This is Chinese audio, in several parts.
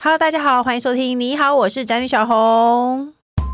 Hello， 大家好，欢迎收听。你好，我是宅女小红。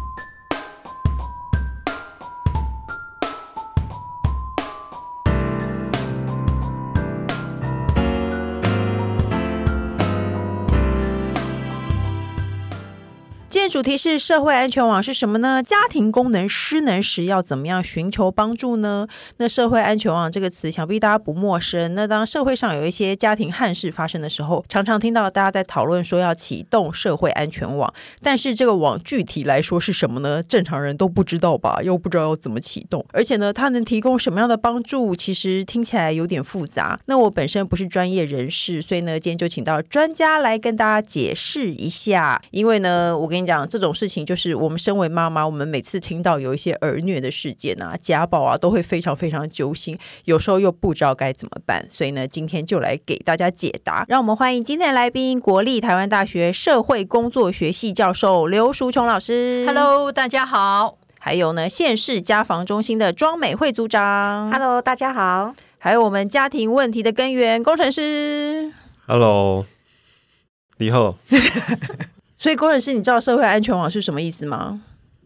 今天主题是社会安全网是什么呢？家庭功能失能时要怎么样寻求帮助呢？那社会安全网这个词想必大家不陌生。那当社会上有一些家庭憾事发生的时候，常常听到大家在讨论说要启动社会安全网，但是这个网具体来说是什么呢？正常人都不知道吧，又不知道要怎么启动，而且呢它能提供什么样的帮助，其实听起来有点复杂。那我本身不是专业人士，所以呢今天就请到专家来跟大家解释一下。因为呢我跟你讲，这种事情就是我们身为妈妈，我们每次听到有一些儿虐的事件啊、家暴啊，都会非常非常揪心，有时候又不知道该怎么办。所以呢今天就来给大家解答。让我们欢迎今天的来宾，国立台湾大学社会工作学系教授刘淑琼老师。 Hello， 大家好。 还有呢县市家防中心的庄美惠组长。 Hello， 大家好。 还有我们家庭问题的根源工程师。 Hello， 你好。 所以工程师，你知道社会安全网是什么意思吗？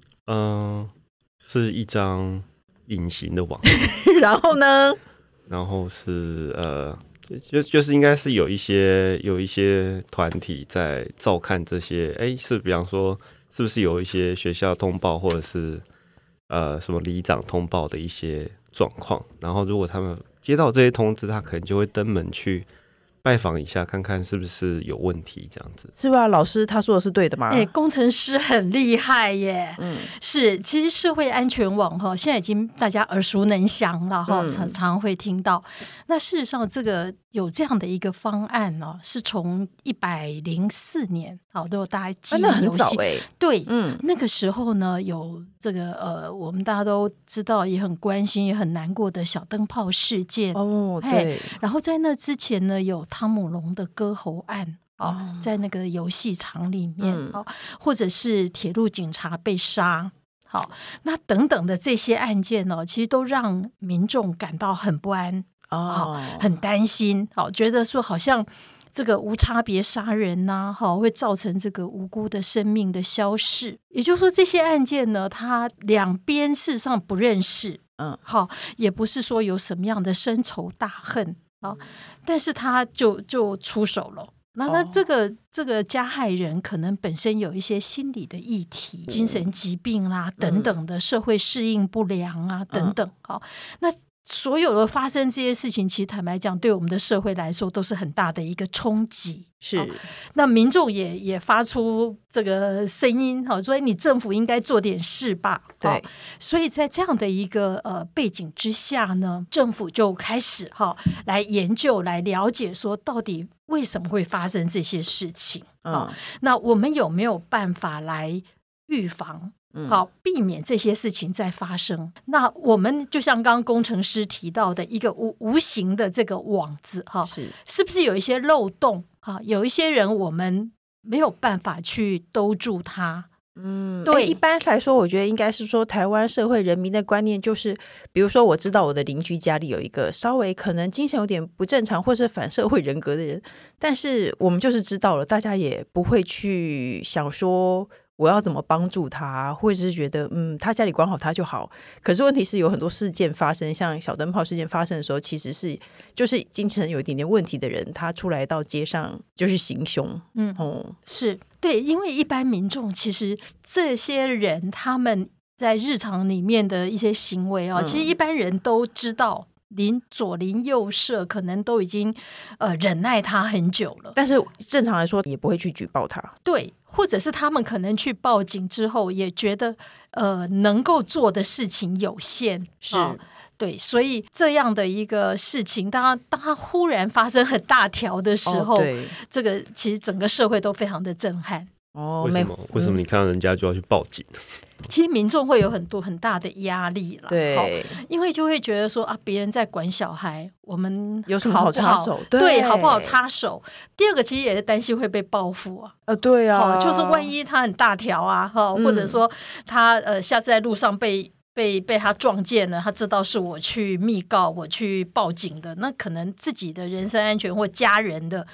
是一张隐形的网。 然后呢？ 然后是就是应该是有一些团体在照看这些，是比方说是不是有一些学校通报或者是什么里长通报的一些状况，然后如果他们接到这些通知，他可能就会登门去拜访一下，看看是不是有问题，这样子是吧？老师他说的是对的吗？ 工程师很厉害耶。是，其实社会安全网现在已经大家耳熟能详了常会听到。那事实上这个有这样的一个方案是从104年都有大家记忆犹新。对，那个时候呢有这个我们大家都知道也很关心也很难过的小灯泡事件。对。然后在那之前呢有汤姆龙的割喉案。在那个游戏场里面。或者是铁路警察被杀。那等等的这些案件其实都让民众感到很不安。很担心。觉得说好像这个无差别杀人会造成这个无辜的生命的消逝。也就是说这些案件呢，它两边事实上不认识。也不是说有什么样的深仇大恨。但是他就出手了。那这个加害人可能本身有一些心理的议题，精神疾病啦等等的，社会适应不良啊等等。那所有的发生这些事情，其实坦白讲对我们的社会来说都是很大的一个冲击。是。那民众也发出这个声音，说你政府应该做点事吧。对。所以在这样的一个背景之下呢，政府就开始来研究来了解说到底为什么会发生这些事情。那我们有没有办法来预防避免这些事情再发生。那我们就像刚刚工程师提到的一个无形的这个网子是不是有一些漏洞有一些人我们没有办法去兜住它。 对，一般来说我觉得应该是说台湾社会人民的观念就是，比如说我知道我的邻居家里有一个稍微可能精神有点不正常或是反社会人格的人，但是我们就是知道了，大家也不会去想说我要怎么帮助他，或者是觉得他家里管好他就好。可是问题是有很多事件发生，像小灯泡事件发生的时候，其实是就是精神有一点点问题的人，他出来到街上就是行凶。 是对，因为一般民众其实这些人他们在日常里面的一些行为其实一般人都知道，左邻右舍可能都已经忍耐他很久了，但是正常来说也不会去举报他。 对，或者是他们可能去报警之后也觉得能够做的事情有限。是。对，所以这样的一个事情当它忽然发生很大条的时候，这个其实整个社会都非常的震撼。 为什么你看到人家就要去报警？ 其实民众会有很大的压力啦。 对， 因为就会觉得说别人在管小孩，我们有什么好插手？ 对，好不好插手？第二个其实也是担心会被报复对啊， 就是万一他很大条或者说他下次在路上被他撞见了，他知道是我去密告我去报警的，那可能自己的人身安全或家人的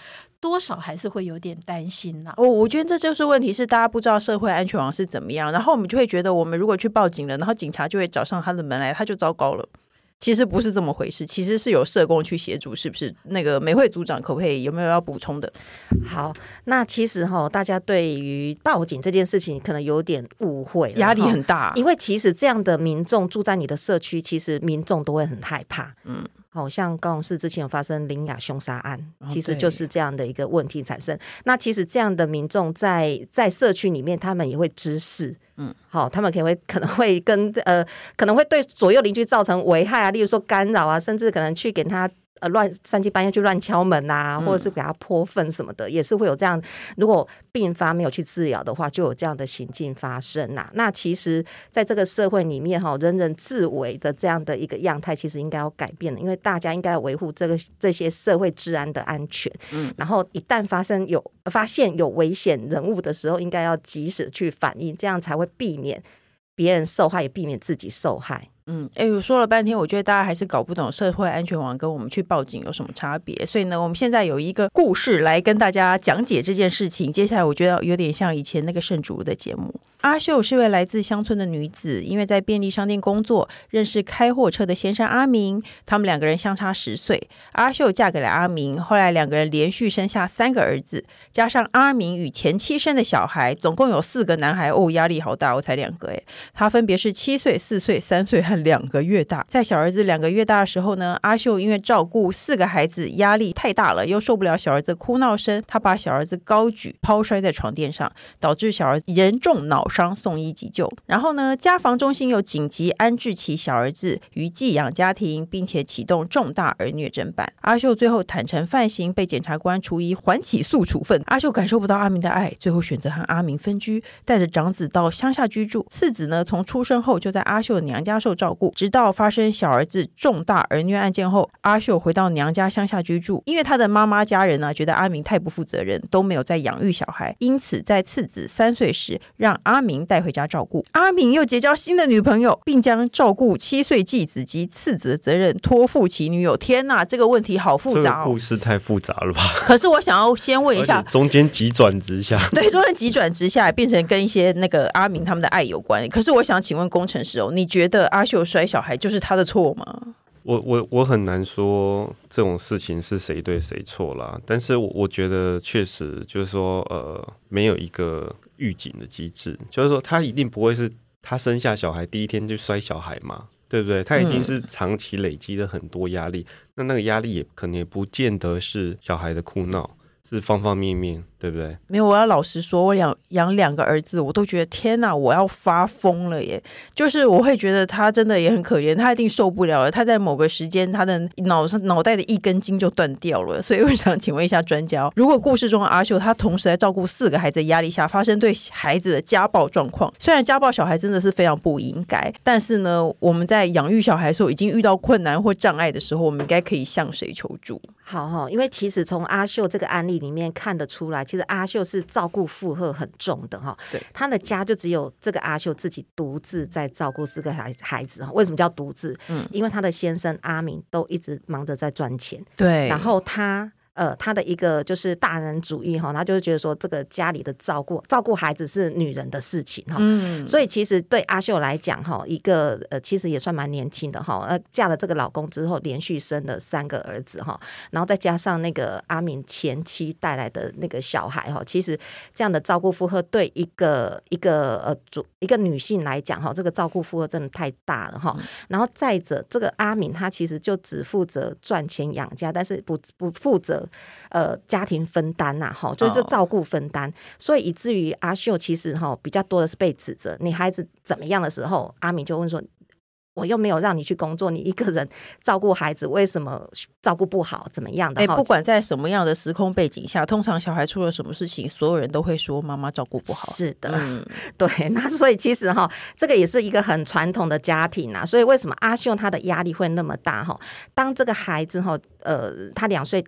多少还是会有点担心啦。 我觉得这就是问题，是大家不知道社会安全网是怎么样，然后我们就会觉得我们如果去报警了，然后警察就会找上他的门来，他就糟糕了。其实不是这么回事，其实是有社工去协助，是不是？那个美惠组长可不可以有没有要补充的？ 好，那其实大家对于报警这件事情可能有点误会了， 压力很大， 因为其实这样的民众住在你的社区，其实民众都会很害怕。好像高雄市之前有发生林雅凶杀案，其实就是这样的一个问题产生。那其实这样的民众在社区里面，他们也会知事，好，他们可能会可能会对左右邻居造成危害啊，例如说干扰啊，甚至可能去给他三更半夜去乱敲门啊，或者是给他泼粪什么的，也是会有这样。如果病发没有去治疗的话，就有这样的行径发生啊。那其实在这个社会里面人人自危的这样的一个样态，其实应该要改变的，因为大家应该要维护这些社会治安的安全。然后一旦发现有危险人物的时候，应该要及时去反应，这样才会避免别人受害，也避免自己受害。 我说了半天，我觉得大家还是搞不懂社会安全网跟我们去报警有什么差别。所以呢，我们现在有一个故事来跟大家讲解这件事情。接下来我觉得有点像以前那个圣主的节目。阿秀是位来自乡村的女子，因为在便利商店工作，认识开货车的先生阿明，他们2个人相差10岁。阿秀嫁给了阿明，后来2个人连续生下3个儿子，加上阿明与前妻生的小孩，总共有4个男孩。压力好大，我才2个他分别是7岁、4岁、3岁和2个月大。在小儿子2个月大的时候呢，阿秀因为照顾4个孩子压力太大了，又受不了小儿子哭闹声，他把小儿子高举抛摔在床垫上，导致小儿子严重脑伤，送医急救。然后呢，家防中心又紧急安置其小儿子于寄养家庭，并且启动重大儿虐侦办。阿秀最后坦诚犯行，被检察官处以缓起诉处分。阿秀感受不到阿明的爱，最后选择和阿明分居，带着长子到乡下居住。次子呢，从出生后就在阿秀的娘家受照顾，直到发生小儿子重大儿虐案件后，阿秀回到娘家乡下居住。因为他的妈妈家人呢，觉得阿明太不负责任，都没有在养育小孩，因此在次子3岁时让阿明带回家照顾。阿明又结交新的女朋友，并将照顾7岁继子及次子的责任托付其女友。天哪，这个问题好复杂这个故事太复杂了吧？ 可是我想要先问一下， 中间急转直下， 对，中间急转直下，变成跟一些那个阿明他们的爱有关。可是我想请问工程师你觉得阿秀摔小孩就是他的错吗？ 我很难说这种事情是谁对谁错啦，但是我觉得确实就是说没有一个预警的机制，就是说他一定不会是他生下小孩第一天就摔小孩嘛，对不对？他一定是长期累积了很多压力，那个压力也可能也不见得是小孩的哭闹，是方方面面，对不对？ 没有，我要老实说，我养2个儿子，我都觉得天哪，我要发疯了耶！就是我会觉得他真的也很可怜，他一定受不了了。他在某个时间，他的脑袋的一根筋就断掉了。所以我想请问一下专家，如果故事中的阿秀，他同时在照顾4个孩子的压力下，发生对孩子的家暴状况，虽然家暴小孩真的是非常不应该，但是呢，我们在养育小孩的时候，已经遇到困难或障碍的时候，我们应该可以向谁求助？ 好，因为其实从阿秀这个案例里面看得出来，其实阿秀是照顾负荷很重的对，他的家就只有这个阿秀自己独自在照顾4个孩子为什么叫独自？因为他的先生阿明都一直忙着在赚钱， 对， 然后他的一个就是大人主义他就是觉得说这个家里的照顾孩子是女人的事情所以其实对阿秀来讲一个其实也算蛮年轻的嫁了这个老公之后连续生了3个儿子然后再加上那个阿明前妻带来的那个小孩其实这样的照顾负荷对一个女性来讲这个照顾负荷真的太大了然后再者这个阿明他其实就只负责赚钱养家，但是不负责家庭分担就是照顾分担所以以至于阿秀其实比较多的是被指责，你孩子怎么样的时候，阿明就问说我又没有让你去工作，你一个人照顾孩子为什么照顾不好怎么样的不管在什么样的时空背景下，通常小孩出了什么事情，所有人都会说妈妈照顾不好。 是的对，那所以其实这个也是一个很传统的家庭所以为什么阿秀她的压力会那么大当这个孩子他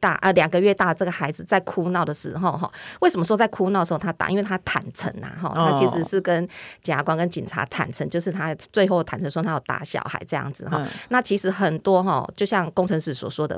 2个月大这个孩子在哭闹的时候为什么说在哭闹的时候他打？因为他坦诚他其实是跟检察官跟警察坦诚，就是他最后坦诚说他有打小孩这样子那其实很多就像工程师所说的，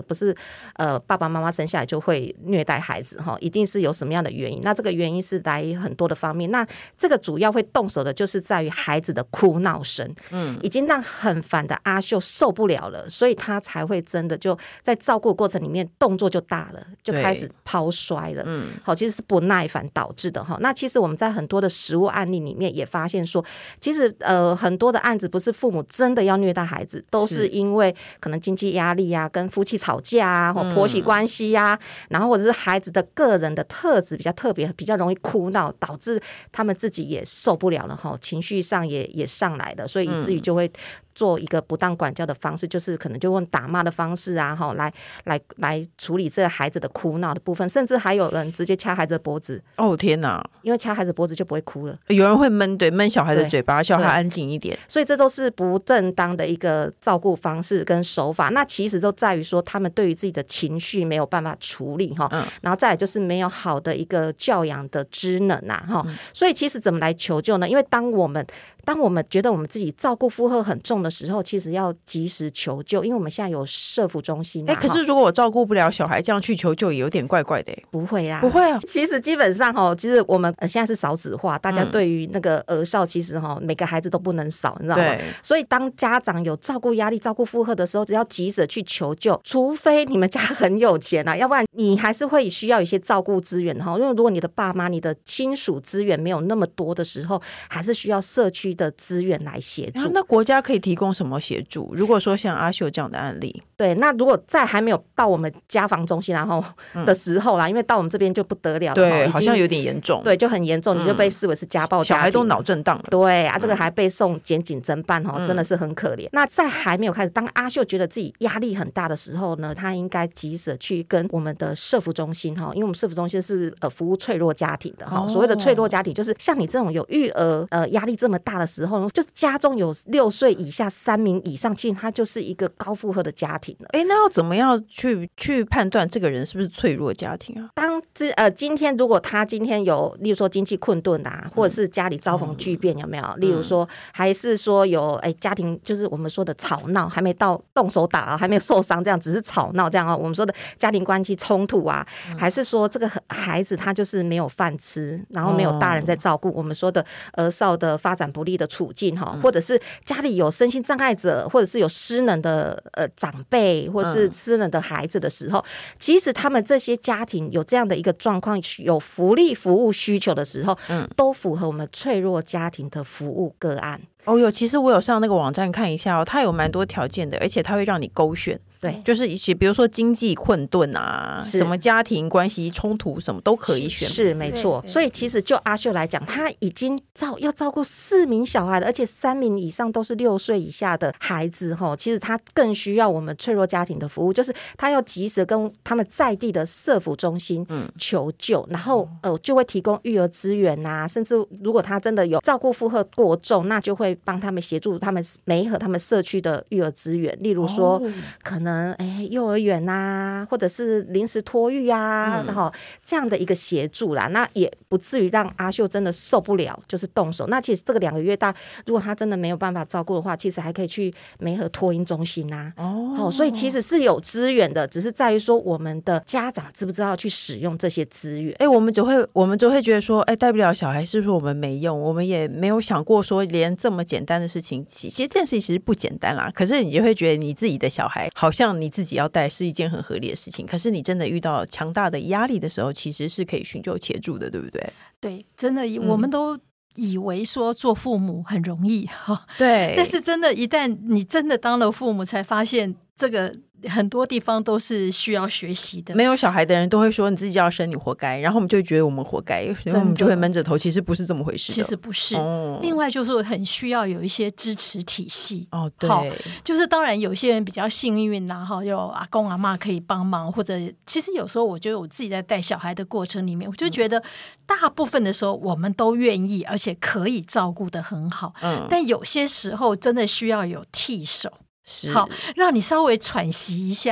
不是爸爸妈妈生下来就会虐待孩子一定是有什么样的原因。那这个原因是来很多的方面，那这个主要会动手的就是在于孩子的哭闹声，已经让很烦的阿秀受不了了，所以他才会真的就在照顾过程里面动作就大了，就开始抛摔了。其实是不耐烦导致的。那其实我们在很多的实务案例里面也发现说，其实很多的案子不是父母真的要虐待孩子，都是因为可能经济压力啊，跟夫妻吵架啊，或婆媳关系啊，然后或者是孩子的个人的特质比较特别，比较容易哭闹，导致他们自己也受不了了，情绪上也上来了，所以以至于就会做一个不当管教的方式，就是可能就用打骂的方式啊，来处理这个孩子的哭闹的部分，甚至还有人直接掐孩子的脖子。 哦天哪！ 因为掐孩子脖子就不会哭了。 有人会闷小孩的嘴巴，叫他安静一点。 所以这都是不正当的一个照顾方式跟手法。那其实都在于说，他们对于自己的情绪没有办法处理然后再来就是没有好的一个教养的知能啊所以其实怎么来求救呢？因为当我们觉得我们自己照顾负荷很重的时候，其实要及时求救，因为我们现在有社福中心可是如果我照顾不了小孩，这样去求救也有点怪怪的。 不会啦， 不会啊。 其实基本上其实我们现在是少子化，大家对于那个儿少其实每个孩子都不能少，你知道吗？所以当家长有照顾压力、照顾负荷的时候，只要及时去求救，除非你们家很有钱要不然你还是会需要一些照顾资源因为如果你的爸妈、你的亲属资源没有那么多的时候，还是需要社区的资源来协助。 那国家可以提供什么协助？如果说像阿秀这样的案例， 对，那如果在还没有到我们家防中心的时候啦，因为到我们这边就不得了了， 对，好像有点严重， 对，就很严重，你就被视为是家暴家庭， 小孩都脑震荡了， 对啊，这个还被送检警侦办真的是很可怜。那在还没有开始，当阿秀觉得自己压力很大的时候呢，他应该及时去跟我们的社福中心因为我们社福中心是服务脆弱家庭的所谓的脆弱家庭，就是像你这种有育儿压力这么大的时候，就是家中有6岁以下3名以上，其实他就是一个高负荷的家庭了。 那要怎么样去判断这个人是不是脆弱家庭啊？ 今天如果他今天有例如说经济困顿啊，或者是家里遭逢巨变，有没有例如说还是说有家庭就是我们说的吵闹，还没到动手打还没有受伤，这样只是吵闹这样我们说的家庭关系冲突啊，还是说这个孩子他就是没有饭吃，然后没有大人在照顾，我们说的儿少的发展不利的处境或者是家里有身心障碍者，或者是有失能的长辈，或者是失能的孩子的时候，其实他们这些家庭有这样的一个状况，有福利服务需求的时候，都符合我们脆弱家庭的服务个案。 其实我有上那个网站看一下它有蛮多条件的，而且它会让你勾选。 对， 就是一些比如说经济困顿啊，什么家庭关系冲突什么都可以选。 是没错。所以其实就阿秀来讲，他已经要照顾4名小孩了，而且3名以上都是6岁以下的孩子其实他更需要我们脆弱家庭的服务，就是他要及时跟他们在地的社福中心求救，然后就会提供育儿资源啊，甚至如果他真的有照顾负荷过重，那就会帮他们协助他们媒合他们社区的育儿资源，例如说可能幼儿园啊，或者是临时托育啊，然后这样的一个协助啦，那也不至于让阿秀真的受不了就是动手。那其实这个2个月大，如果他真的没有办法照顾的话，其实还可以去媒合托婴中心啊所以其实是有资源的，只是在于说我们的家长知不知道去使用这些资源。 我们只会觉得说带不了小孩是不是我们没用，我们也没有想过说连这么简单的事情，其实这件事情其实不简单啦，可是你就会觉得你自己的小孩好像你自己要带是一件很合理的事情，可是你真的遇到强大的压力的时候，其实是可以寻求协助的，对不对？ 对，真的我们都以为说做父母很容易对， 但是真的一旦你真的当了父母，才发现这个很多地方都是需要学习的。 没有小孩的人都会说你自己要生你活该，然后我们就会觉得我们活该，然后我们就会闷着头，其实不是这么回事的。 其实不是另外就是很需要有一些支持体系对， 就是当然有些人比较幸运啦有阿公阿嬷可以帮忙，或者其实有时候我觉得我自己在带小孩的过程里面，我就觉得大部分的时候我们都愿意而且可以照顾得很好但有些时候真的需要有替手好让你稍微喘息一下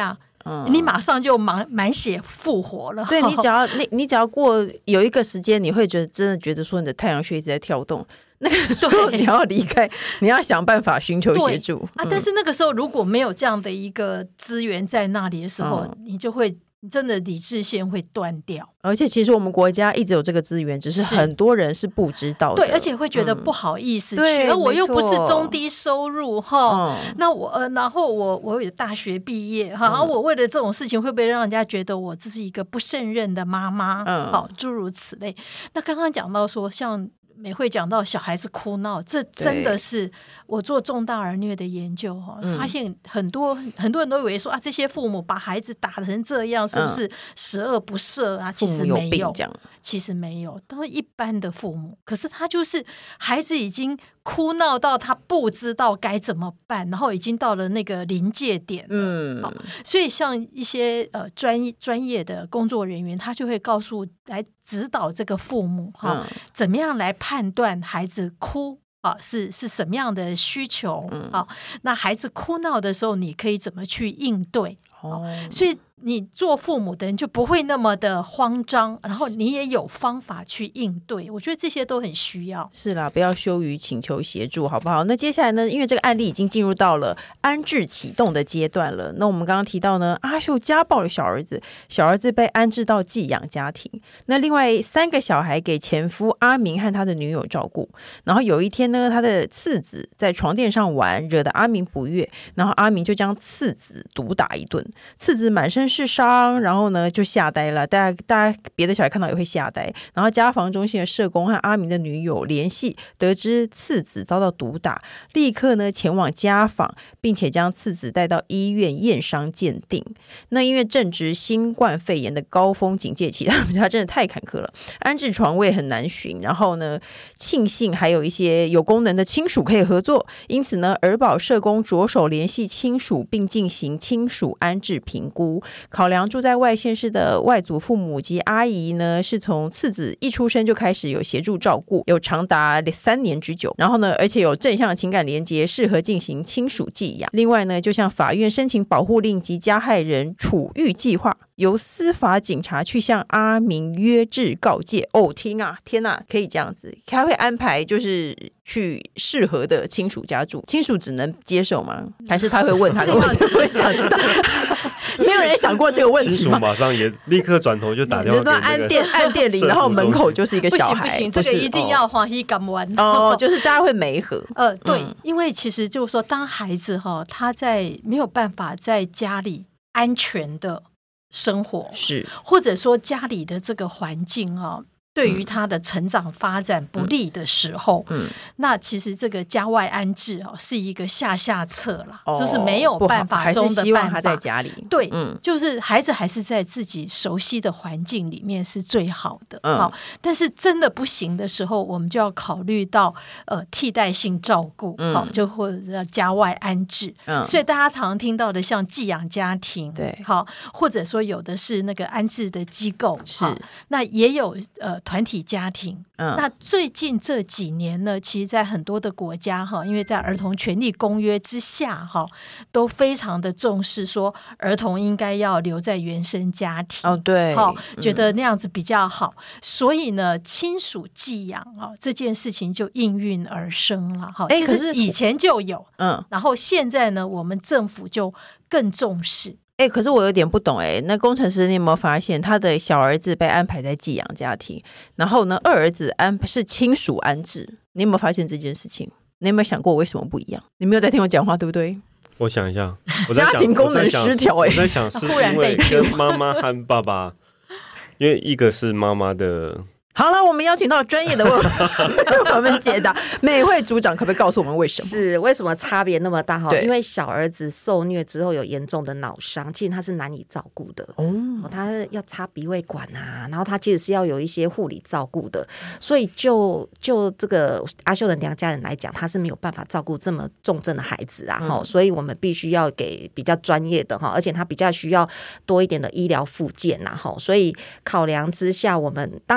你马上就满血复活了。 对，你只要过有一个时间，你会真的觉得说你的太阳穴一直在跳动。那个时候你要离开，你要想办法寻求协助但是那个时候如果没有这样的一个资源在那里的时候，你就会真的理智线会断掉。 而且其实我们国家一直有这个资源，只是很多人是不知道的。 对，而且会觉得不好意思去， 而我又不是中低收入那然后我有大学毕业我为了这种事情会不会让人家觉得我这是一个不胜任的妈妈诸如此类。那刚刚讲到说像美惠讲到小孩子哭闹，这真的是我做重大儿虐的研究发现很多人都以为说这些父母把孩子打成这样是不是十恶不赦其实没有，其实没有，都是一般的父母，可是他就是孩子已经哭闹到他不知道该怎么办，然后已经到了那个临界点所以像一些专业的工作人员，他就会来指导这个父母怎么样来判断孩子哭是什么样的需求那孩子哭闹的时候你可以怎么去应对所以你做父母的人就不会那么的慌张，然后你也有方法去应对，我觉得这些都很需要。 是啦，不要羞于请求协助，好不好？那接下来呢，因为这个案例已经进入到了安置启动的阶段了，那我们刚刚提到呢，阿秀家暴了小儿子被安置到寄养家庭，那另外3个小孩给前夫阿明和他的女友照顾，然后有一天呢，他的次子在床垫上玩，惹得阿明不悦，然后阿明就将次子毒打一顿，次子满身是伤，然后呢就吓呆了，大家别的小孩看到也会吓呆，然后家防中心的社工和阿明的女友联系，得知次子遭到毒打，立刻呢前往家访，并且将次子带到医院验伤鉴定。那因为正值新冠肺炎的高峰警戒期，他们家真的太坎坷了，安置床位很难寻，然后呢庆幸还有一些有功能的亲属可以合作，因此呢儿保社工着手联系亲属，并进行亲属安置评估。考量住在外县市的外祖父母及阿姨呢，是从次子一出生就开始有协助照顾，有长达3年之久，然后呢而且有正向情感连结，适合进行亲属寄养。另外呢就向法院申请保护令及加害人处遇计划，由司法警察去向阿明约制告诫。天哪，可以这样子，他会安排就是去适合的亲属家住，亲属只能接受吗？还是他会问他的问题？我也想知道没有人想过这个问题吗？ 亲属马上也立刻转头就打电话给那个按电铃，然后门口就是一个小孩。 不行，这个一定要欢喜感完就是大家会媒合。 对，因为其实就是说，当孩子他在没有办法在家里安全的生活， 是或者说家里的这个环境对于他的成长发展不利的时候，那其实这个家外安置是一个下策啦，就是没有办法中的办法，还是希望他在家里。 对，就是孩子还是在自己熟悉的环境里面是最好的。但是真的不行的时候，我们就要考虑到替代性照顾，就或者叫家外安置。所以大家常听到的像寄养家庭， 对， 或者说有的是那个安置的机构， 是那也有团体家庭。那最近这几年呢，其实在很多的国家因为在儿童权利公约之下都非常的重视说儿童应该要留在原生家庭。 对， 觉得那样子比较好，所以呢亲属寄养这件事情就应运而生了。可是以前就有，然后现在呢我们政府就更重视。 可是我有点不懂那工程师你有没有发现他的小儿子被安排在寄养家庭，然后呢二儿子是亲属安置，你有没有发现这件事情？你有没有想过为什么不一样？你没有在听我讲话对不对？ 我想一下， 家庭功能失调我在想是因为跟妈妈和爸爸因为一个是妈妈的。 好了，我们邀请到专业的我们解答。美惠组长可不可以告诉我们为什么？ 是为什么差别那么大？因为小儿子受虐之后有严重的脑伤，其实他是难以照顾的。他要插鼻胃管啊，然后他其实是要有一些护理照顾的，所以就这个阿秀的娘家人来讲，他是没有办法照顾这么重症的孩子啊。所以我们必须要给比较专业的而且他比较需要多一点的医疗复健啊。所以考量之下，我们当然第一个家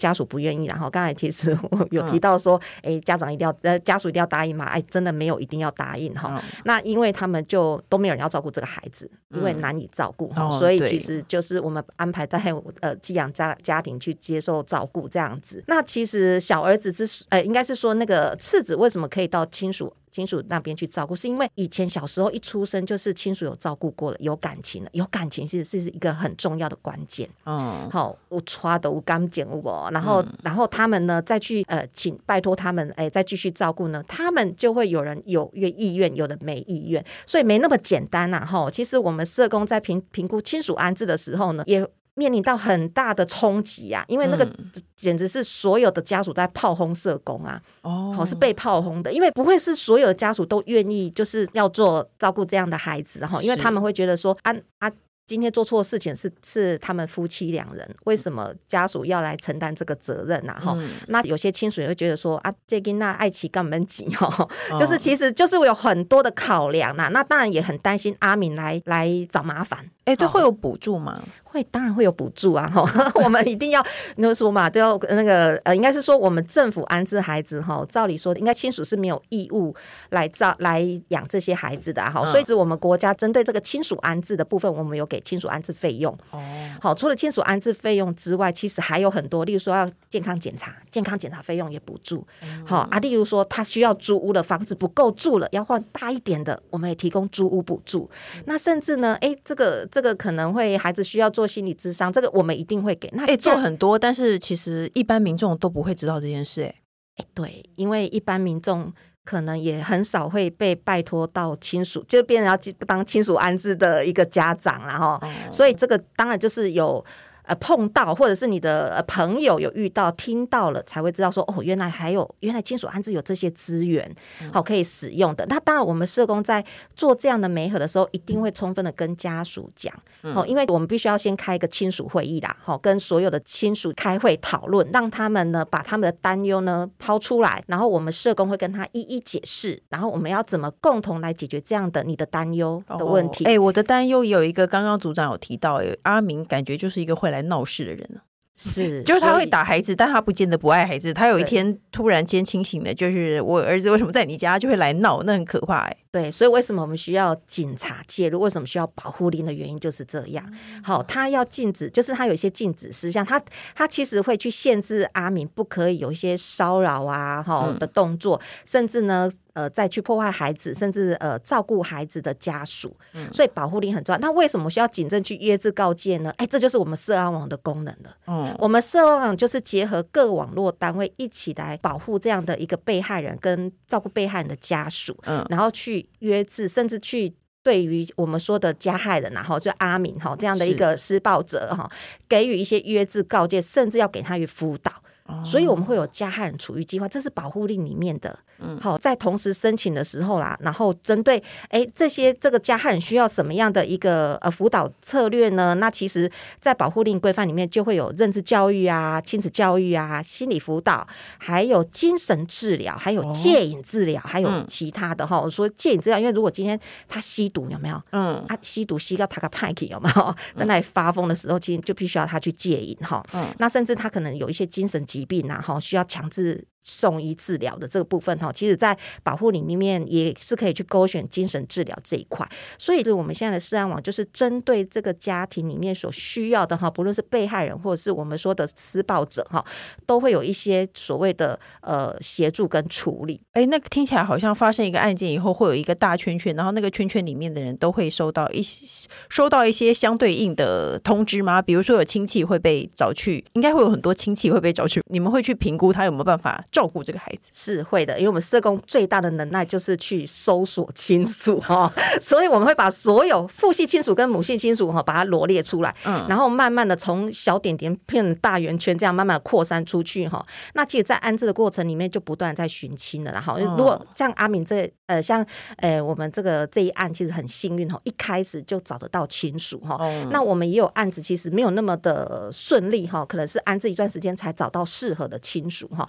家属不愿意，然后刚才其实我有提到说家长一定要家属一定要答应嘛，真的没有一定要答应那因为他们就都没有人要照顾这个孩子，因为难以照顾所以其实就是我们安排在寄养家庭去接受照顾这样子。那其实小儿子应该是说那个次子为什么可以到亲属那边去照顾，是因为以前小时候一出生就是亲属有照顾过了，有感情了，有感情其实是一个很重要的关键有抓的有感情然后他们呢再去拜托他们再继续照顾呢，他们就会有人有意愿，有的没意愿，所以没那么简单其实我们社工在评估亲属安置的时候呢，也面临到很大的冲击因为那个简直是所有的家属在炮轰社工是被炮轰的，因为不会是所有的家属都愿意就是要做照顾这样的孩子因为他们会觉得说今天做错事情是他们夫妻两人，为什么家属要来承担这个责任那有些亲属也会觉得说这囡仔爱起干门急就是其实就是有很多的考量那当然也很担心阿明来找麻烦对，会有补助吗？ 会，当然会有补助我们一定要就说嘛，就要那个应该是说我们政府安置孩子照理说应该亲属是没有义务来养这些孩子的所以我们国家针对这个亲属安置的部分，我们有给亲属安置费用除了亲属安置费用之外，其实还有很多，例如说要健康检查费用也补助例如说他需要租屋的房子不够住了，要换大一点的，我们也提供租屋补助那甚至呢这个可能会孩子需要做心理咨商，这个我们一定会给做很多，但是其实一般民众都不会知道这件事对，因为一般民众可能也很少会被拜托到亲属，就变成要当亲属安置的一个家长所以这个当然就是有碰到，或者是你的朋友有遇到听到了才会知道说原来亲属安置有这些资源可以使用的。那当然我们社工在做这样的媒合的时候一定会充分的跟家属讲因为我们必须要先开一个亲属会议啦跟所有的亲属开会讨论，让他们呢把他们的担忧呢抛出来，然后我们社工会跟他一一解释，然后我们要怎么共同来解决这样的你的担忧的问题我的担忧也有一个，刚刚组长有提到阿明感觉就是一个会来闹事的人是， 就是他会打孩子，但他不见得不爱孩子。他有一天突然间清醒了，就是我儿子为什么在你家，就会来闹，那很可怕对，所以为什么我们需要警察介入？为什么需要保护令的原因就是这样。他要禁止，就是他有一些禁止事项，他其实会去限制阿明不可以有一些骚扰的动作，甚至呢再去破坏孩子，甚至照顾孩子的家属所以保护令很重要。那为什么需要警政去约制告诫呢？这就是我们社安网的功能了我们社安网就是结合各网络单位一起来保护这样的一个被害人跟照顾被害人的家属然后去约制，甚至去对于我们说的加害人就阿明这样的一个施暴者给予一些约制告诫，甚至要给他辅导所以我们会有加害人处遇计划，这是保护令里面的在同时申请的时候啦，然后针对这个加害人需要什么样的一个辅导策略呢？那其实在保护令规范里面就会有认知教育亲子教育心理辅导，还有精神治疗，还有戒瘾治疗还有其他的我说戒瘾治疗，因为如果今天他吸毒有没有吸毒吸到他个派有没有在那里发疯的时候，其实就必须要他去戒瘾那甚至他可能有一些精神疾病需要强制送医治疗的这个部分其实在保护令里面也是可以去勾选精神治疗这一块。所以我们现在的社安网就是针对这个家庭里面所需要的不论是被害人或者是我们说的施暴者都会有一些所谓的协助跟处理。 那听起来好像发生一个案件以后会有一个大圈圈，然后那个圈圈里面的人都会收到一些相对应的通知吗？比如说有亲戚会被找去，应该会有很多亲戚会被找去，你们会去评估他有没有办法照顾这个孩子？ 是会的，因为我们社工最大的能耐就是去搜索亲属所以我们会把所有父系亲属跟母系亲属把它罗列出来然后慢慢的从小点点变成大圆圈，这样慢慢的扩散出去那其实在安置的过程里面就不断在寻亲了如果像阿明像我们这一案其实很幸运一开始就找得到亲属那我们也有案子其实没有那么的顺利可能是安置一段时间才找到适合的亲属那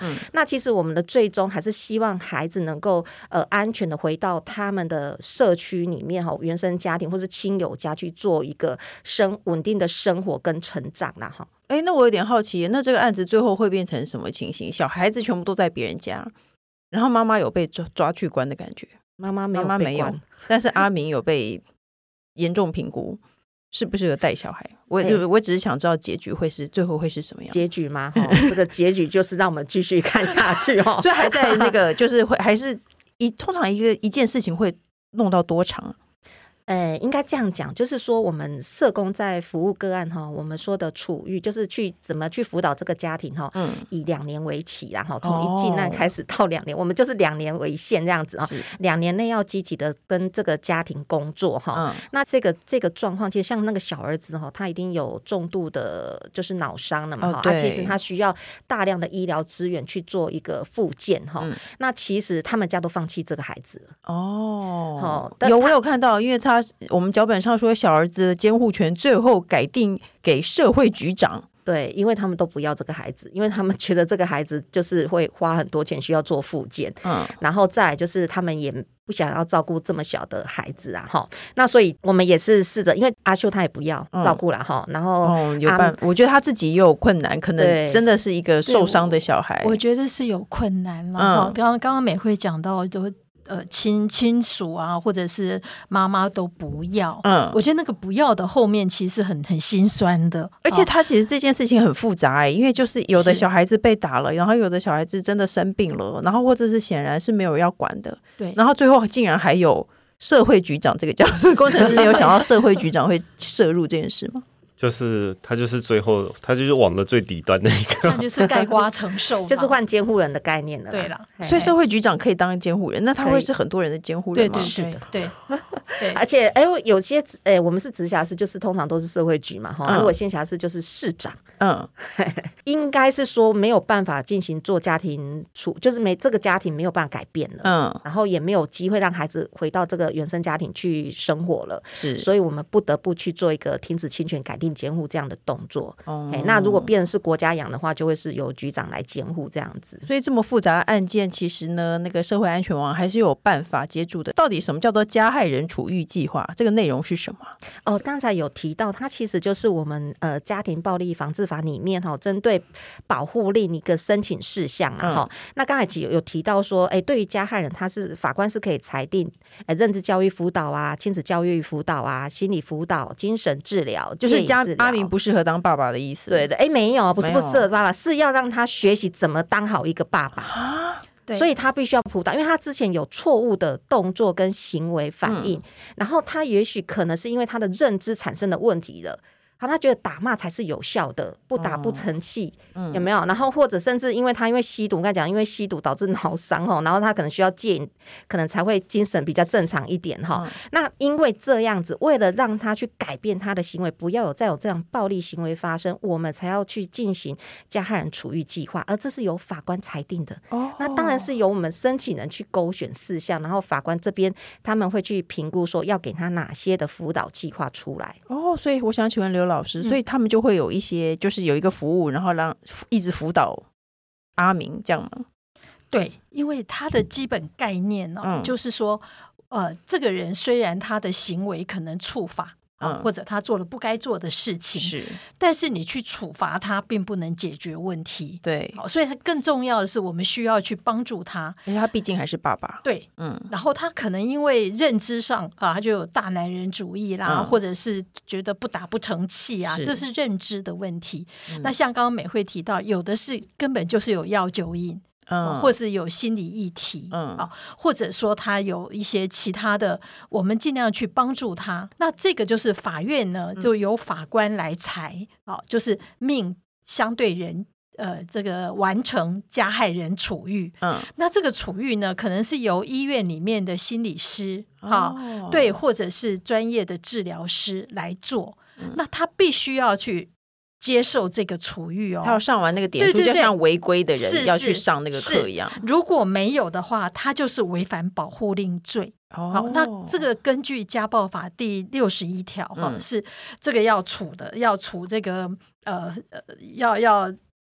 其实我们的最终还是希望孩子能够安全的回到他们的社区里面原生家庭或是亲友家去做一个稳定的生活跟成长啦哈。 那我有点好奇，那这个案子最后会变成什么情形？小孩子全部都在别人家，然后妈妈有被抓去关的感觉？ 妈妈没有， 但是阿明有被严重评估适不适合带小孩。我只是想知道结局最后会是什么样。 结局吗？这个结局就是让我们继续看下去所以还在那个就是还是通常一件事情会弄到多长？ 应该这样讲，就是说我们社工在服务个案我们说的处遇就是怎么去辅导这个家庭以2年为期，然后从一进案开始到2年，我们就是2年为限这样子2年内要积极的跟这个家庭工作那这个状况，其实像那个小儿子他已经有重度的就是脑伤了嘛其实他需要大量的医疗资源去做一个复健那其实他们家都放弃这个孩子了我有看到，因为我们脚本上说小儿子的监护权最后改定给社会局长。 对，因为他们都不要这个孩子，因为他们觉得这个孩子就是会花很多钱需要做复健然后再来就是他们也不想要照顾这么小的孩子那所以我们也是试着，因为阿秀他也不要照顾了然后我觉得他自己也有困难，可能真的是一个受伤的小孩。 我觉得是有困难了刚刚美惠讲到就亲属啊，或者是妈妈都不要我觉得那个不要的后面其实很心酸的。 而且他其实这件事情很复杂因为就是有的小孩子被打了，然后有的小孩子真的生病了，然后或者是显然是没有要管的， 对， 然后最后竟然还有社会局长这个角色。工程师，你有想到社会局长会涉入这件事吗？ 就是他就是最后他就是网的最底端的一个， 那就是概括承受就是换监护人的概念了。 对了， 所以社会局长可以当监护人，那他会是很多人的监护人吗？ 对， 是的， 对。 而且有些我们是直辖市，就是通常都是社会局嘛如果县辖市就是市长应该是说没有办法进行做家庭就是这个家庭没有办法改变了然后也没有机会让孩子回到这个原生家庭去生活了， 是， 所以我们不得不去做一个停止侵权改定监护这样的动作那如果变成是国家养的话，就会是由局长来监护这样子。 所以这么复杂的案件，其实呢那个社会安全网还是有办法接住的。到底什么叫做加害人处遇计划，这个内容是什么？ 刚才有提到它其实就是我们家庭暴力防治法里面针对保护令一个申请事项那刚才有提到说对于加害人，他是法官是可以裁定认知教育辅导啊、亲子教育辅导啊、心理辅导、精神治疗， 就是阿明不适合当爸爸的意思。 对的，没有，不是不适合爸爸，是要让他学习怎么当好一个爸爸所以他必须要辅导，因为他之前有错误的动作跟行为反应然后他也许可能是因为他的认知产生的问题了他觉得打骂才是有效的，不打不成器有没有？然后或者甚至因为吸毒，我刚才讲因为吸毒导致脑伤然后他可能需要戒瘾，可能才会精神比较正常一点那因为这样子，为了让他去改变他的行为，不要再有这样暴力行为发生，我们才要去进行加害人处遇计划，而这是由法官裁定的那当然是由我们申请人去勾选事项，然后法官这边他们会去评估说要给他哪些的辅导计划出来所以我想请问刘老师，所以他们就会有一些就是有一个服务，然后一直辅导阿明这样吗？ 对，因为他的基本概念就是说这个人虽然他的行为可能触法或者他做了不该做的事情是， 但是你去处罚他并不能解决问题。 对， 所以他更重要的是我们需要去帮助他， 而且他毕竟还是爸爸。 对，然后他可能因为认知上他就有大男人主义啦或者是觉得不打不成器这是认知的问题那像刚刚美惠提到，有的是根本就是有药酒瘾或是有心理议题或者说他有一些其他的，我们尽量去帮助他。那这个就是法院呢就由法官来裁就是命相对人这个完成加害人处遇那这个处遇呢可能是由医院里面的心理师对，或者是专业的治疗师来做那他必须要去接受这个处遇他要上完那个点数，就像违规的人要去上那个课一样。 如果没有的话，他就是违反保护令罪好，那这个根据家暴法第61条是这个要处的，要处这个要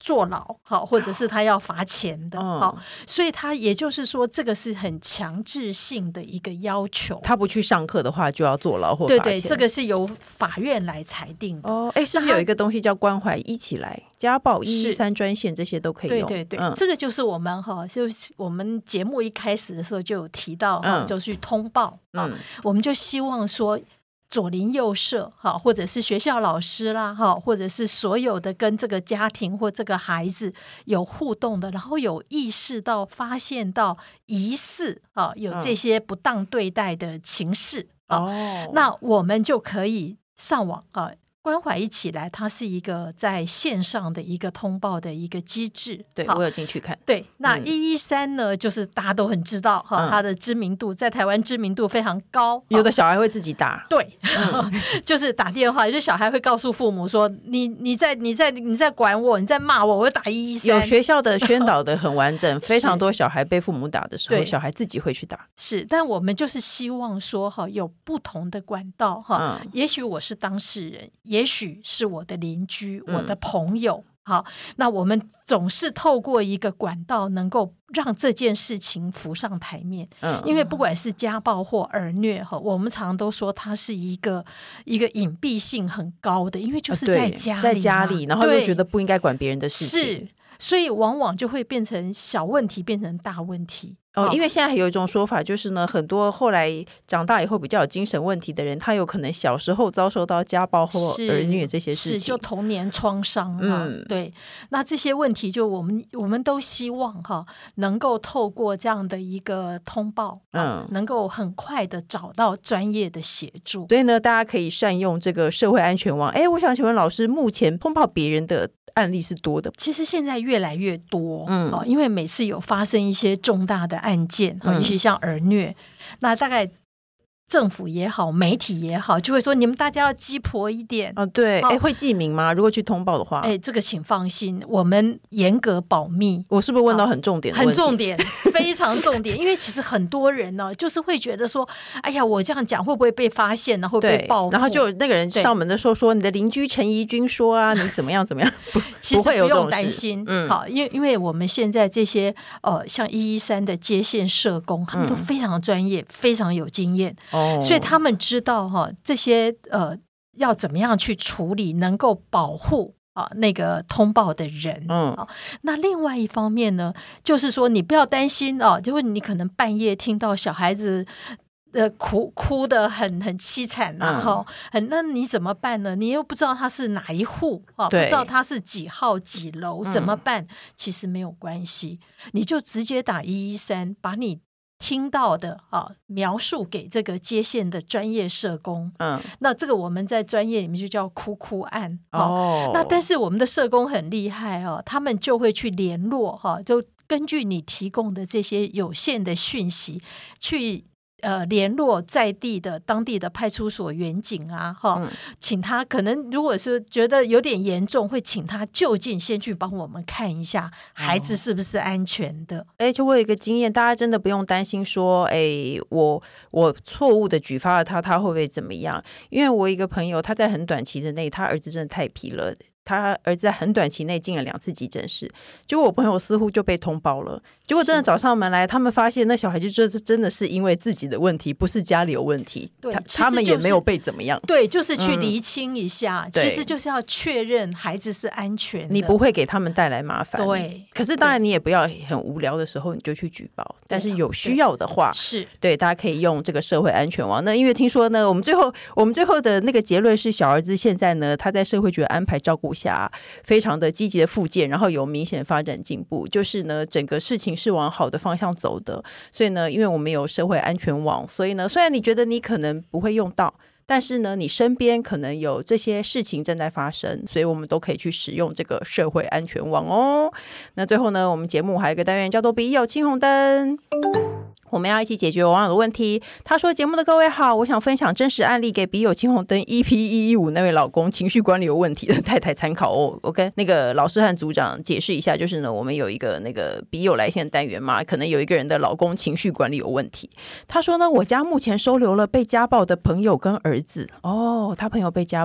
坐牢，好，或者是他要罚钱的，好，所以他也就是说，这个是很强制性的一个要求。 他不去上课的话，就要坐牢或罚钱。 对，这个是由法院来裁定的。 是不是有一个东西叫关怀一起来、家暴113专线，这些都可以用？ 对，这个就是我们就是我们节目一开始的时候就有提到就去通报我们就希望说。左邻右舍或者是学校老师啦或者是所有的跟这个家庭或这个孩子有互动的，然后有意识到发现到疑似有这些不当对待的情势那我们就可以上网关怀一起来，它是一个在线上的一个通报的一个机制。 对，我有进去看。 对，那113呢，就是大家都很知道它的知名度在台湾知名度非常高。 有的小孩会自己打。 对，就是打电话，就小孩会告诉父母说：“你在管我，你在骂我，我就打113。” 有学校的宣导的很完整，非常多小孩被父母打的时候，小孩自己会去打。 是，但我们就是希望说有不同的管道也许我是当事人。也许是我的邻居，我的朋友好，那我们总是透过一个管道能够让这件事情浮上台面因为不管是家暴或儿虐我们常都说它是一个隐蔽性很高的，因为就是在家里然后又觉得不应该管别人的事情， 是，所以往往就会变成小问题变成大问题因为现在还有一种说法，就是呢，很多后来长大以后比较有精神问题的人，他有可能小时候遭受到家暴或儿虐这些事情， 是就童年创伤对，那这些问题就我们都希望能够透过这样的一个通报能够很快的找到专业的协助。 所以呢，大家可以善用这个社会安全网。我想请问老师，目前通报别人的案例是多的？ 其实现在越来越多因为每次有发生一些重大的案件尤其像儿虐，那大概政府也好媒体也好就会说你们大家要鸡婆一点对会记名吗？如果去通报的话这个请放心，我们严格保密。 我是不是问到很重点的问题？ 很重点非常重点因为其实很多人呢就是会觉得说哎呀我这样讲会不会被发现然后被报复， 然后就那个人上门的时候说你的邻居陈怡君说你怎么样怎么样其实不用担心好，因为我们现在这些像113的接线社工他们都非常专业非常有经验所以他们知道这些要怎么样去处理能够保护那个通报的人那另外一方面呢就是说你不要担心就是你可能半夜听到小孩子哭得很凄惨那你怎么办呢？你又不知道他是哪一户不知道他是几号几楼怎么办其实没有关系，你就直接打113，把你听到的描述给这个接线的专业社工那这个我们在专业里面就叫哭案那但是我们的社工很厉害他们就会去联络就根据你提供的这些有限的讯息去联络在地的当地的派出所员警请他可能如果是觉得有点严重会请他就近先去帮我们看一下孩子是不是安全的就我有一个经验，大家真的不用担心说我错误的举发了他会不会怎么样，因为我一个朋友他在很短期的内他儿子真的太皮了，他儿子在很短期内进了2次急诊室，结果我朋友似乎就被通报了，结果真的找上门来他们发现那小孩就真的是因为自己的问题不是家里有问题他们也没有被怎么样对，就是去厘清一下其实就是要确认孩子是安全的， 你不会给他们带来麻烦对， 可是当然你也不要很无聊的时候你就去举报但是有需要的话是对大家可以用这个社会安全网。那因为听说呢我们最后的那个结论是小儿子现在呢他在社会局安排照顾下非常的积极的复健，然后有明显发展进步，就是呢整个事情是往好的方向走的。所以呢因为我们有社会安全网，所以呢虽然你觉得你可能不会用到，但是呢你身边可能有这些事情正在发生，所以我们都可以去使用这个社会安全网那最后呢我们节目还有一个单元叫做笔友青红灯，我们要一起解决网友的问题。他说节目的各位好，我想分享真实案例给笔友青红灯 EP115 那位老公情绪管理有问题的太太参考我跟那个老师和组长解释一下，就是呢我们有一个那个笔友来信单元嘛，可能有一个人的老公情绪管理有问题。他说呢我家目前收留了被家暴的朋友跟儿子他朋友被家暴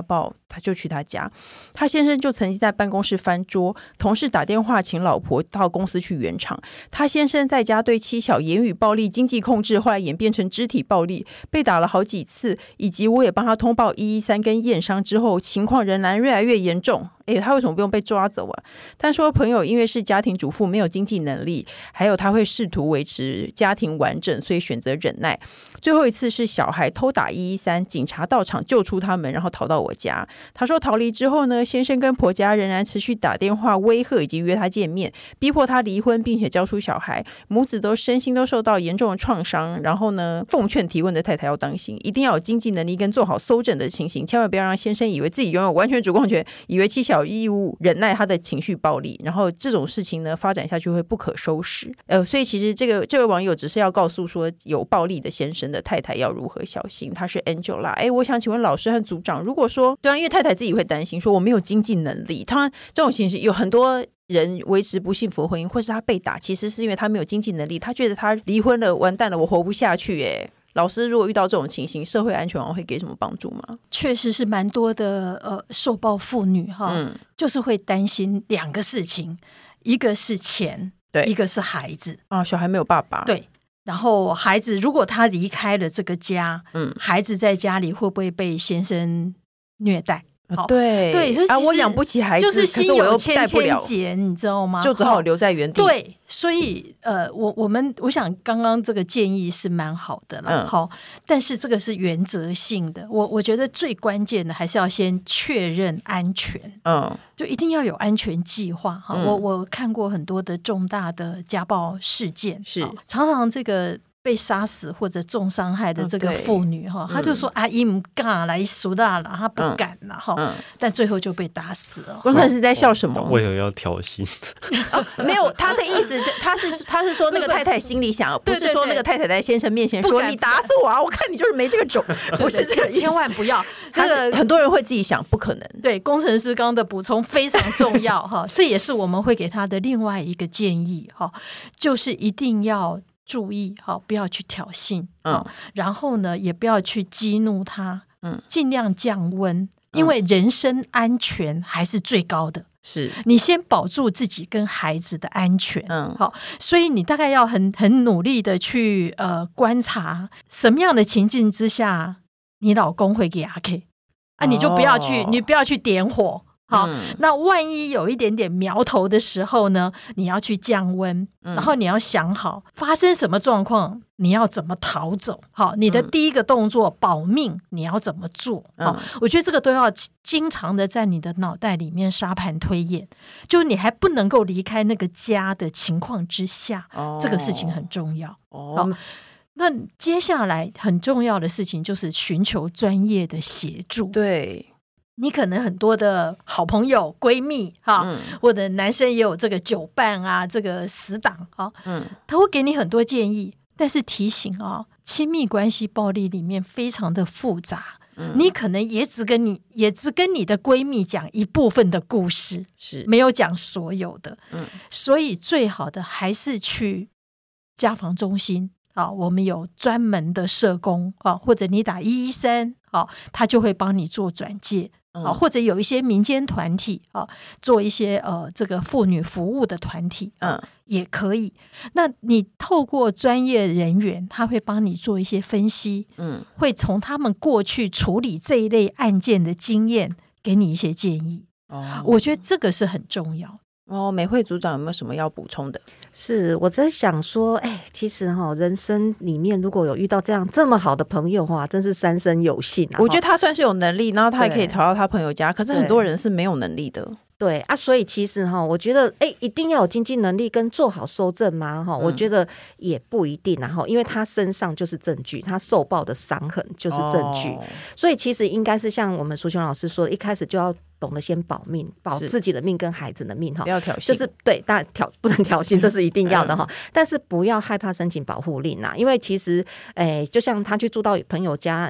他就去他家，他先生就曾经在办公室翻桌，同事打电话请老婆到公司去圆场。他先生在家对妻小言语暴力、经济控制，后来演变成肢体暴力，被打了好几次，以及我也帮他通报113跟验伤之后，情况仍然越来越严重。他为什么不用被抓走啊？他说朋友因为是家庭主妇，没有经济能力，还有他会试图维持家庭完整，所以选择忍耐。最后一次是小孩偷打113，警察到场救出他们，然后逃到我家。他说逃离之后呢，先生跟婆家仍然持续打电话威吓以及约他见面，逼迫他离婚，并且交出小孩，母子都身心都受到严重的创伤。然后呢，奉劝提问的太太要当心，一定要有经济能力跟做好搜证的情形，千万不要让先生以为自己拥有完全主控权，以为妻小义务忍耐他的情绪暴力，然后这种事情呢发展下去会不可收拾。所以其实这位网友只是要告诉说有暴力的先生的太太要如何小心。他是 Angela。我想请问老师和组长，如果说对啊，因为太太自己会担心说我没有经济能力，当然这种情形有很多人维持不幸福的婚姻，或是他被打，其实是因为他没有经济能力，他觉得他离婚了，完蛋了，我活不下去。老师如果遇到这种情形，社会安全网会给什么帮助吗？ 确实是蛮多的受暴妇女就是会担心两个事情，一个是钱，对，一个是孩子小孩没有爸爸， 对，然后孩子如果他离开了这个家，孩子在家里会不会被先生虐待？ 对，我养不起孩子， 就是心有千千结，你知道吗？ 就只好留在原地。 对，所以我想刚刚这个建议是蛮好的了，但是这个是原则性的。我觉得最关键的还是要先确认安全，就一定要有安全计划。我看过很多的重大的家暴事件，是常常这个被杀死或者重伤害的这个妇女他就说阿姨不敢来输大了，他不敢了但最后就被打死了。 我看是在笑什么？ 为何要挑衅？ 没有，他的意思他是说那个太太心里想，不是说那个太太在先生面前说你打死我啊！我看你就是没这个种，不是这个意思， 千万不要。 很多人会自己想，不可能。 对，工程师刚刚的补充非常重要这也是我们会给他的另外一个建议就是一定要注意不要去挑衅然后呢也不要去激怒他尽量降温因为人身安全还是最高的，是你先保住自己跟孩子的安全好，所以你大概要很努力的去观察什么样的情境之下你老公会给阿 K 你就不要去点火好，那万一有一点点苗头的时候呢，你要去降温然后你要想好发生什么状况你要怎么逃走。好，你的第一个动作保命你要怎么做我觉得这个都要经常的在你的脑袋里面沙盘推演，就你还不能够离开那个家的情况之下这个事情很重要好，那接下来很重要的事情就是寻求专业的协助。对，你可能很多的好朋友闺蜜或者男生也有这个酒伴啊，这个死党他会给你很多建议，但是提醒亲密关系暴力里面非常的复杂你可能也只跟你的闺蜜讲一部分的故事，是没有讲所有的所以最好的还是去家防中心我们有专门的社工或者你打113他就会帮你做转介或者有一些民间团体做一些这个妇女服务的团体也可以。那你透过专业人员他会帮你做一些分析会从他们过去处理这一类案件的经验给你一些建议我觉得这个是很重要美惠组长有没有什么要补充的？ 是我在想说其实人生里面如果有遇到这么好的朋友真是三生有幸我觉得他算是有能力，然后他也可以逃到他朋友家，可是很多人是没有能力的。 对所以其实我觉得一定要有经济能力跟做好搜证吗我觉得也不一定因为他身上就是证据，他受暴的伤痕就是证据所以其实应该是像我们淑琼老师说的，一开始就要懂得先保命，保自己的命跟孩子的命不要挑衅， 就是对，当然不能挑衅，这是一定要的但是不要害怕申请保护令因为其实就像他去住到朋友家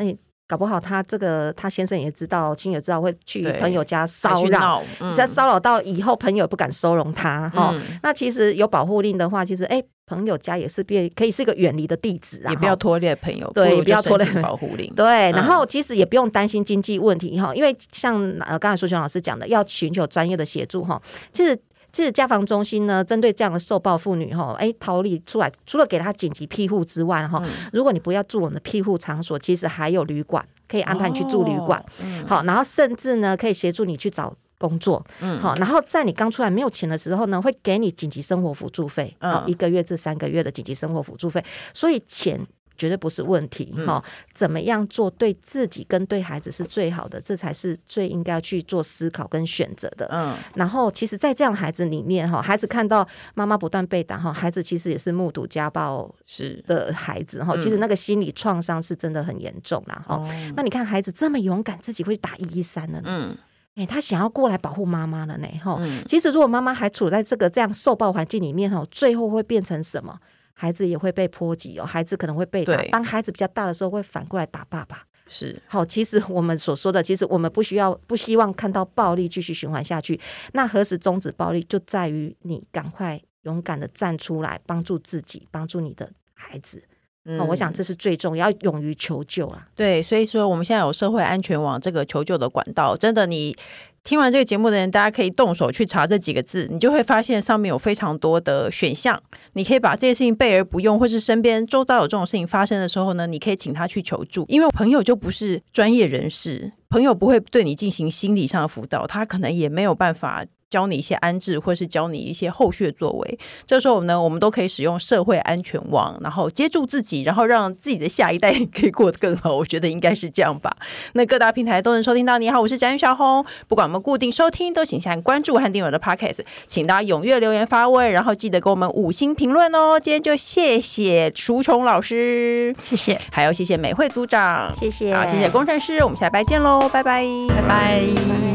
搞不好他先生也知道，亲友知道会去朋友家骚对扰， 嗯骚扰到以后朋友也不敢收容他那其实有保护令的话，其实朋友家也是可以是一个远离的地址也不要拖累朋友， 对，也不要拖累保护令， 对，然后其实也不用担心经济问题因为像刚才苏琼老师讲的，要寻求专业的协助其实家防中心呢，针对这样的受暴妇女逃离出来，除了给她紧急庇护之外如果你不要住我们的庇护场所，其实还有旅馆可以安排你去住旅馆好，然后甚至呢可以协助你去找工作好，然后在你刚出来没有钱的时候呢，会给你紧急生活辅助费1个月至3个月的紧急生活辅助费，所以钱绝对不是问题怎么样做对自己跟对孩子是最好的，这才是最应该去做思考跟选择的然后其实在这样的孩子里面孩子看到妈妈不断被打孩子其实也是目睹家暴的孩子其实那个心理创伤是真的很严重啦那你看孩子这么勇敢，自己会打113了呢他想要过来保护妈妈了呢其实如果妈妈还处在这样受暴环境里面最后会变成什么？孩子也会被波及孩子可能会被打，当孩子比较大的时候会反过来打爸爸是好，其实我们所说的，其实我们不希望看到暴力继续循环下去，那何时终止暴力就在于你赶快勇敢的站出来，帮助自己，帮助你的孩子我想这是最重要，要勇于求救啦。 对，所以说我们现在有社会安全网这个求救的管道，真的你听完这个节目的人，大家可以动手去查这几个字，你就会发现上面有非常多的选项，你可以把这些事情备而不用，或是身边周遭有这种事情发生的时候呢，你可以请他去求助，因为朋友就不是专业人士，朋友不会对你进行心理上的辅导，他可能也没有办法教你一些安置，或是教你一些后续的作为。这时候呢，我们都可以使用社会安全网，然后接住自己，然后让自己的下一代可以过得更好。我觉得应该是这样吧。那各大平台都能收听到。你好，我是展宇小红。不管我们固定收听，都请先关注和订阅我的 Podcast， 请大家踊跃留言发问，然后记得给我们5星评论哦。今天就谢谢淑琼老师， 谢谢， 还有谢谢美惠组长， 谢谢， 好，谢谢工程师，我们下礼拜见喽，拜拜， 拜拜。